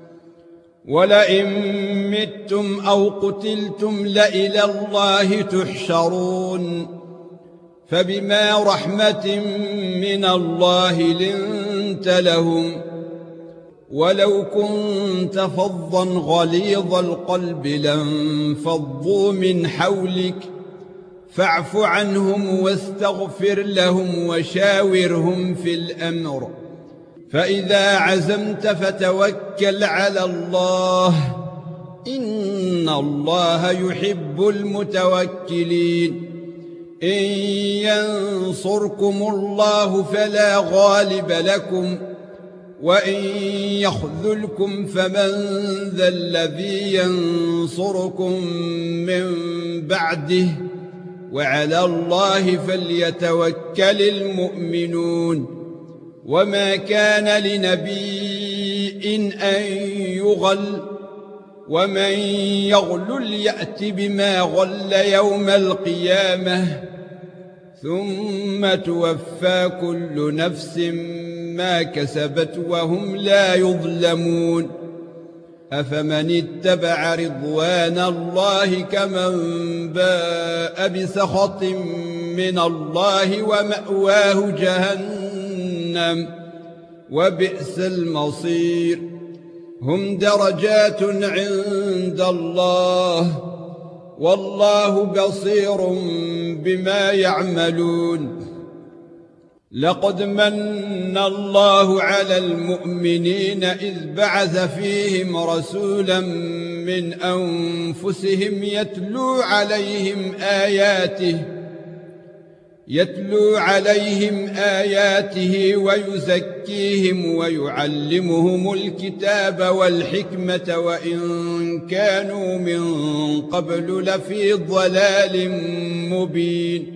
ولئن متم أو قتلتم لإلى الله تحشرون فبما رحمة من الله لنت لهم ولو كنت فظا غليظ القلب لانفضوا من حولك فاعف عنهم واستغفر لهم وشاورهم في الأمر فإذا عزمت فتوكل على الله إن الله يحب المتوكلين إن ينصركم الله فلا غالب لكم وإن يخذلكم فمن ذا الذي ينصركم من بعده وعلى الله فليتوكل المؤمنون وما كان لنبي أن يغل ومن يغلل يأت بما غل يوم القيامة ثم توفى كل نفس ما كسبت وهم لا يظلمون أفمن اتبع رضوان الله كمن باء بسخط من الله ومأواه جهنم وبئس المصير هم درجات عند الله والله بصير بما يعملون لقد من الله على المؤمنين إذ بعث فيهم رسولا من أنفسهم يتلو عليهم آياته يتلو عليهم آياته ويزكيهم ويعلمهم الكتاب والحكمة وإن كانوا من قبل لفي ضلال مبين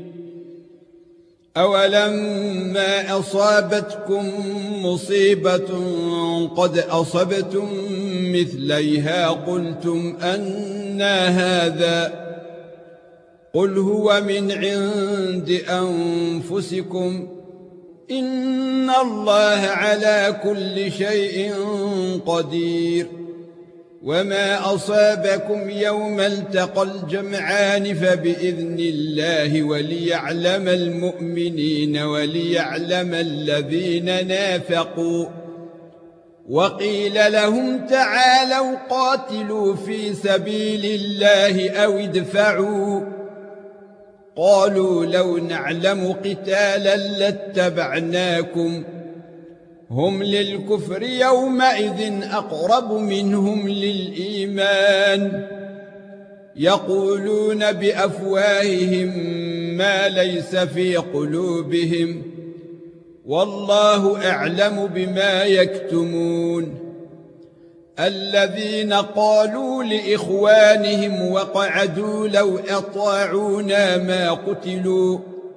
أولما أصابتكم مصيبة قد أصبتم مثليها قلتم أنى هذا قل هو من عند أنفسكم إن الله على كل شيء قدير وما أصابكم يوم التقى الجمعان فبإذن الله وليعلم المؤمنين وليعلم الذين نافقوا وقيل لهم تعالوا قاتلوا في سبيل الله أو ادفعوا قالوا لو نعلم قتالا لاتبعناكم هم للكفر يومئذ أقرب منهم للإيمان يقولون بأفواههم ما ليس في قلوبهم والله أعلم بما يكتمون الذين قالوا لإخوانهم وقعدوا لو أطاعونا ما قتلوا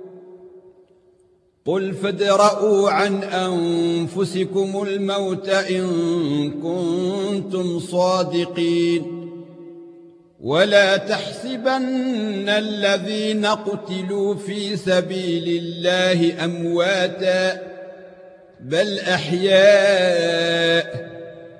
قل فادرءوا عن أنفسكم الموت إن كنتم صادقين ولا تحسبن الذين قتلوا في سبيل الله أمواتا بل أحياء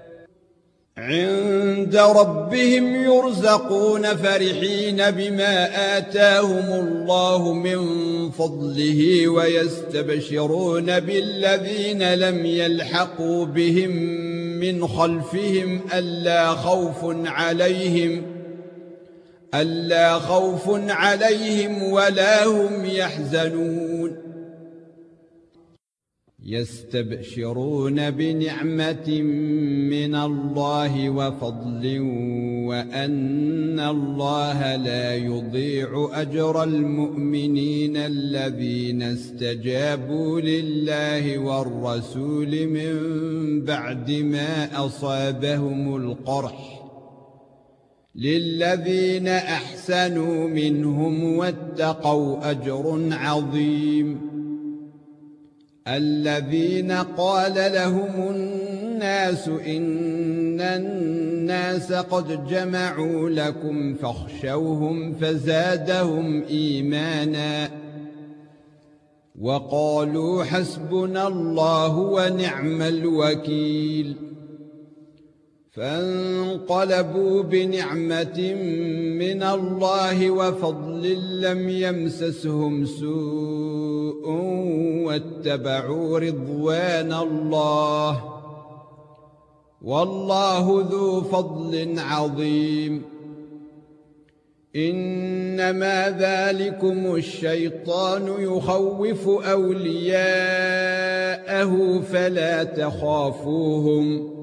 عند ربهم يرزقون فرحين بما آتاهم الله من فضله ويستبشرون بالذين لم يلحقوا بهم من خلفهم ألا خوف عليهم ألا خوف عليهم ولا هم يحزنون يستبشرون بنعمة من الله وفضل وأن الله لا يضيع أجر المؤمنين الذين استجابوا لله والرسول من بعد ما أصابهم القرح للذين أحسنوا منهم واتقوا أجر عظيم الذين قال لهم الناس إن الناس قد جمعوا لكم فاخشوهم فزادهم إيمانا وقالوا حسبنا الله ونعم الوكيل فانقلبوا بنعمة من الله وفضل لم يمسسهم سوء واتبعوا رضوان الله والله ذو فضل عظيم إنما ذلكم الشيطان يخوف أولياءه فلا تخافوهم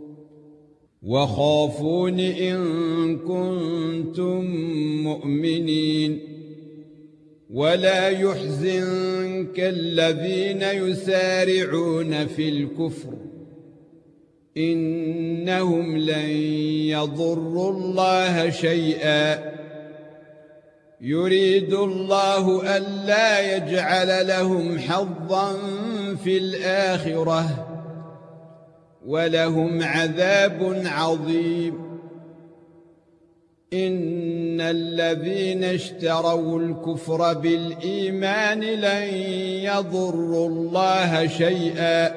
وخافون إن كنتم مؤمنين ولا يحزنك الذين يسارعون في الكفر إنهم لن يضروا الله شيئا يريد الله ألا يجعل لهم حظا في الآخرة ولهم عذاب عظيم إن الذين اشتروا الكفر بالإيمان لن يضروا الله شيئا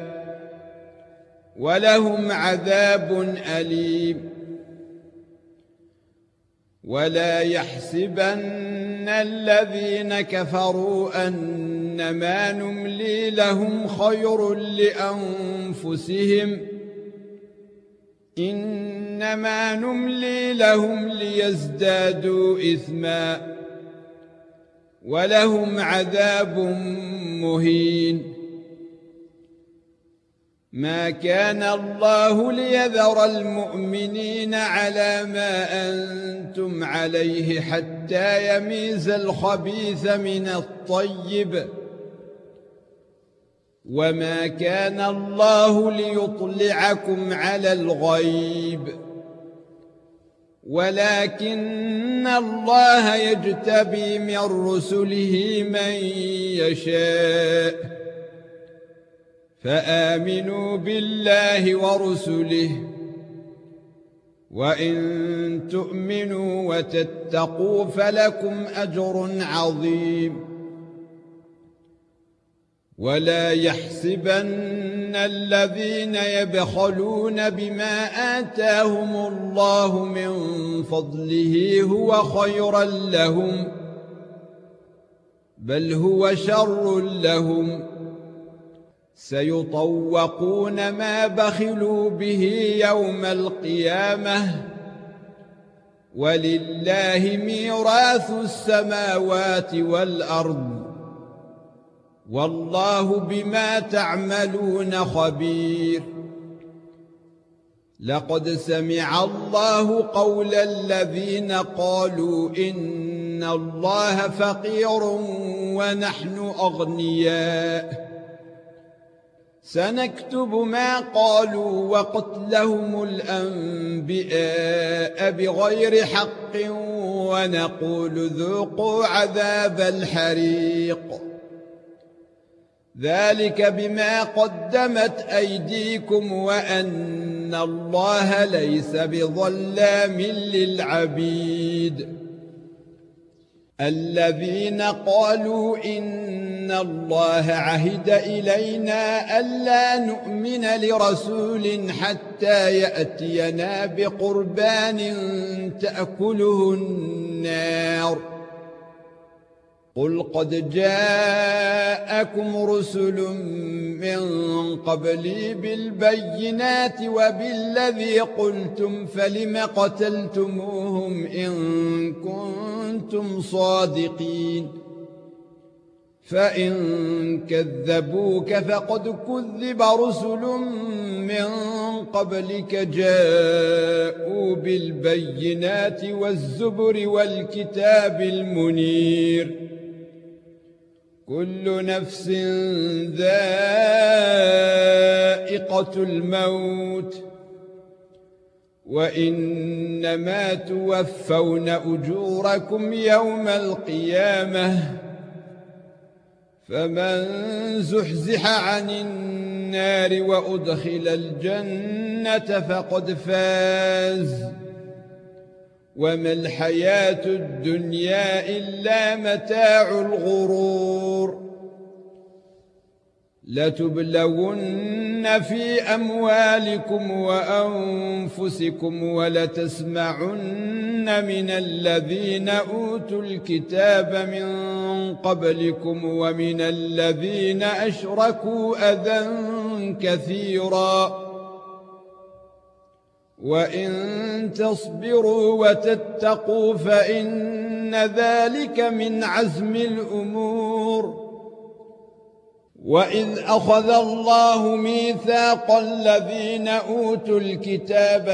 ولهم عذاب أليم ولا يحسبن الذين كفروا أنما نملي لهم خير لأنفسهم إنما نملي لهم ليزدادوا إثما ولهم عذاب مهين ما كان الله ليذر المؤمنين على ما أنتم عليه حتى يميز الخبيث من الطيب وما كان الله ليطلعكم على الغيب ولكن الله يجتبي من رسله من يشاء فآمنوا بالله ورسله وإن تؤمنوا وتتقوا فلكم أجر عظيم ولا يحسبن الذين يبخلون بما آتاهم الله من فضله هو خيرا لهم بل هو شر لهم سيطوقون ما بخلوا به يوم القيامة ولله ميراث السماوات والأرض والله بما تعملون خبير لقد سمع الله قول الذين قالوا إن الله فقير ونحن أغنياء سنكتب ما قالوا وقتلهم الأنبياء بغير حق ونقول ذوقوا عذاب الحريق ذلك بما قدمت أيديكم وأن الله ليس بظلام للعبيد الذين قالوا إن الله عهد إلينا ألا نؤمن لرسول حتى يأتينا بقربان تأكله النار قل قد جاءكم رسل من قبلي بالبينات وبالذي قلتم فلم قتلتموهم إن كنتم صادقين فإن كذبوك فقد كذب رسل من قبلك جاءوا بالبينات والزبر والكتاب المنير كل نفس ذائقة الموت وإنما توفون أجوركم يوم القيامة فمن زحزح عن النار وأدخل الجنة فقد فاز وما الحياة الدنيا إلا متاع الغرور لتبلون في أموالكم وأنفسكم ولتسمعن من الذين أوتوا الكتاب من قبلكم ومن الذين أشركوا أذى كثيرا وإن تصبروا وتتقوا فإن ذلك من عزم الأمور وإذ أخذ الله ميثاق الذين أوتوا الكتاب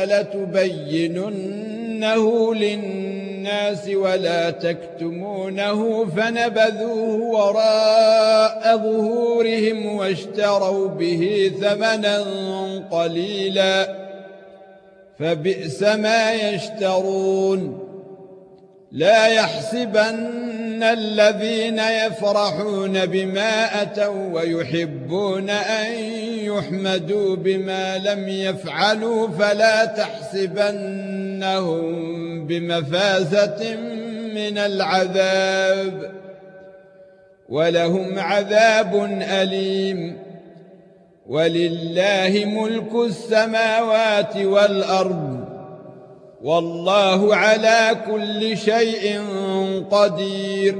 لتبيننه للناس ولا تكتمونه فنبذوه وراء ظهورهم واشتروا به ثمنا قليلا فبئس ما يشترون لا يحسبن الذين يفرحون بما أتوا ويحبون أن يحمدوا بما لم يفعلوا فلا تحسبنهم بمفازة من العذاب ولهم عذاب أليم ولله ملك السماوات والأرض والله على كل شيء قدير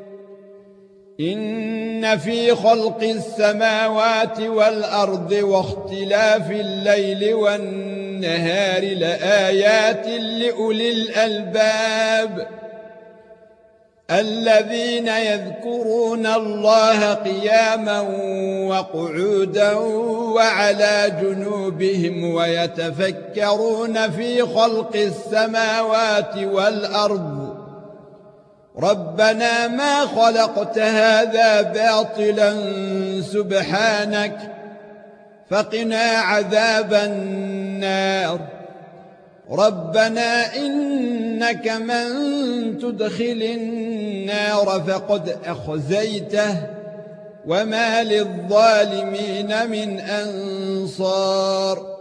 إن في خلق السماوات والأرض واختلاف الليل والنهار لآيات لأولي الألباب الذين يذكرون الله قياما وقعودا وعلى جنوبهم ويتفكرون في خلق السماوات والأرض ربنا ما خلقت هذا باطلا سبحانك فقنا عذاب النار ربنا إنك من تدخل النار فقد أخزيته وما للظالمين من أنصار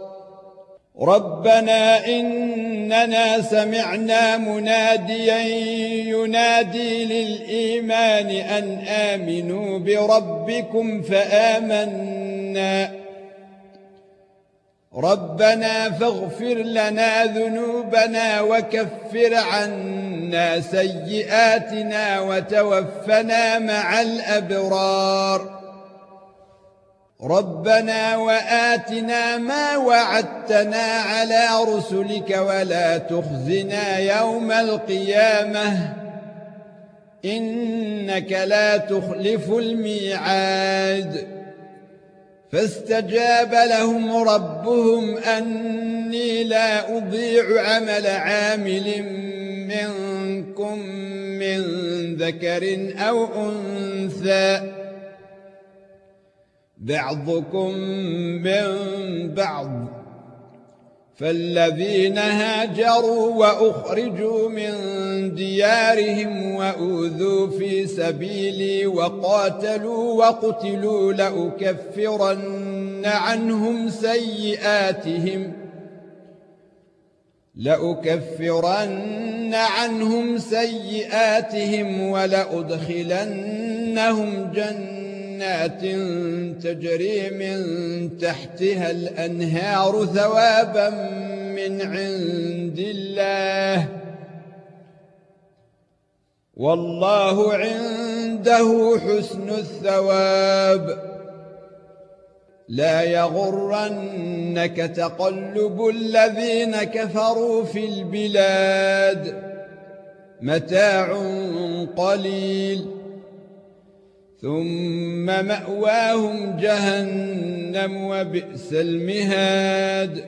ربنا إننا سمعنا مناديا ينادي للإيمان أن آمنوا بربكم فآمنا ربنا فاغفر لنا ذنوبنا وكفر عنا سيئاتنا وتوفنا مع الأبرار ربنا وآتنا ما وعدتنا على رسلك ولا تخزنا يوم القيامة إنك لا تخلف الميعاد فاستجاب لهم ربهم أني لا أضيع عمل عامل منكم من ذكر أو أنثى بعضكم من بعض فالذين هاجروا وأخرجوا من ديارهم وأوذوا في سبيلي وقاتلوا وقتلوا لأكفرن عنهم سيئاتهم لأكفرن عنهم سيئاتهم ولأدخلنهم جنات تجري من تحتها الأنهار ثوابا من عند الله والله عنده حسن الثواب لا يغرنك تقلب الذين كفروا في البلاد متاع قليل ثم مأواهم جهنم وبئس المهاد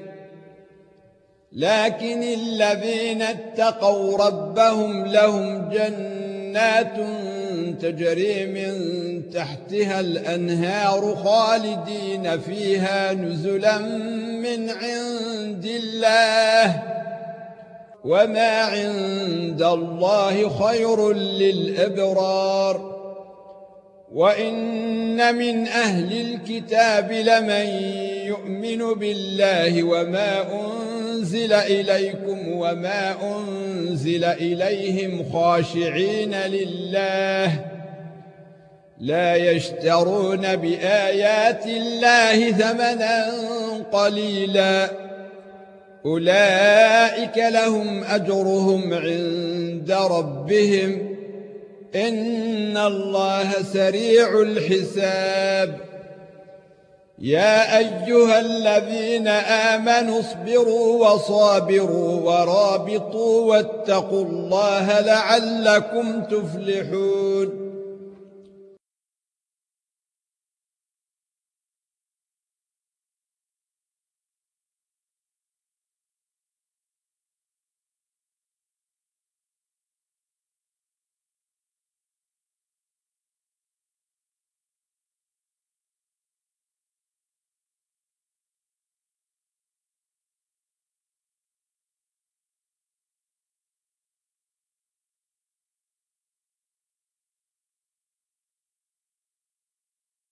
لكن الذين اتقوا ربهم لهم جنات تجري من تحتها الأنهار خالدين فيها نزلا من عند الله وما عند الله خير للأبرار وَإِنَّ مِنْ أَهْلِ الْكِتَابِ لَمَن يُؤْمِنُ بِاللَّهِ وَمَا أُنْزِلَ إِلَيْكُمْ وَمَا أُنْزِلَ إِلَيْهِمْ خَاشِعِينَ لِلَّهِ لا يشترون بآيات الله ثمنا قليلا أولئك لهم أجرهم عند ربهم إن الله سريع الحساب يا أيها الذين آمنوا اصبروا وصابروا ورابطوا واتقوا الله لعلكم تفلحون